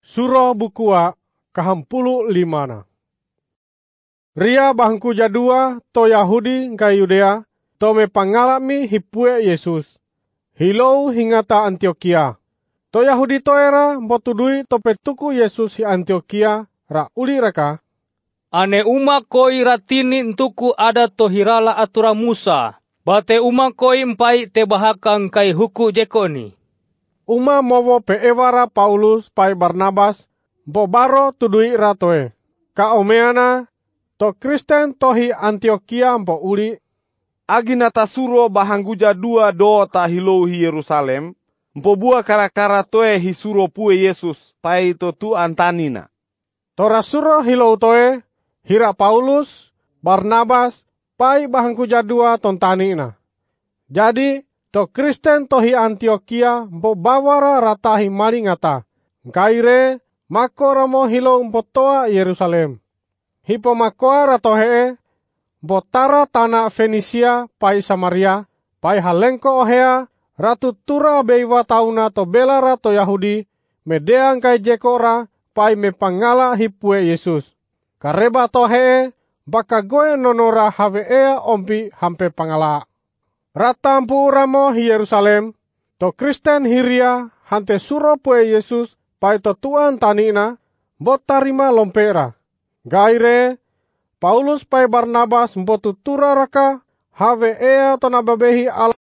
Surah bukua kahampulu limana. Ria bahangku jadua to Yahudi ka Yudea to me pangalami hipue Yesus. Hilou hingata Antioquia. To Yahudi to era mbotudui to petuku Yesus hi Antioquia ra uli raka. Ane uma koi ratini ntuku ada to hirala atura Musa. Bate uma koi mpai te bahakang kai huku jekoni. Uma mowo pe ewara Paulus pai Barnabas bobaro tudui ratoe. Ka omeana to Kristen tohi Antioquia mpo uli. Aginata suro bahangguja dua do ta hilou hi Yerusalem. Mpo bua kara-kara toe hi suro pue Yesus pai to tu antanina. Tora suro hilou toe hira Paulus, Barnabas pai bahangguja dua tontanina. Jadi to Kristen tohi Antioquia mpo bawara ratahi malingata. Kaire mako ramo hilou mpo toa Yerusalem. Hipo makoa ratohe mpo tara tanah Fenisia pai Samaria pai halengko ohea ratu tura beiwa tauna to belara to Yahudi medeang kai jekora pai me pangala hipue Yesus. Kareba tohe baka goe nonora haweea ompi hampe pangala. Ratampu ramo hi Yerusalem to Kristen hiria hante suro pue Yesus pai to tuan tanina botarima lompera. Gaire Paulus pai Barnabas mbotu tura raka haweea to nababehi ala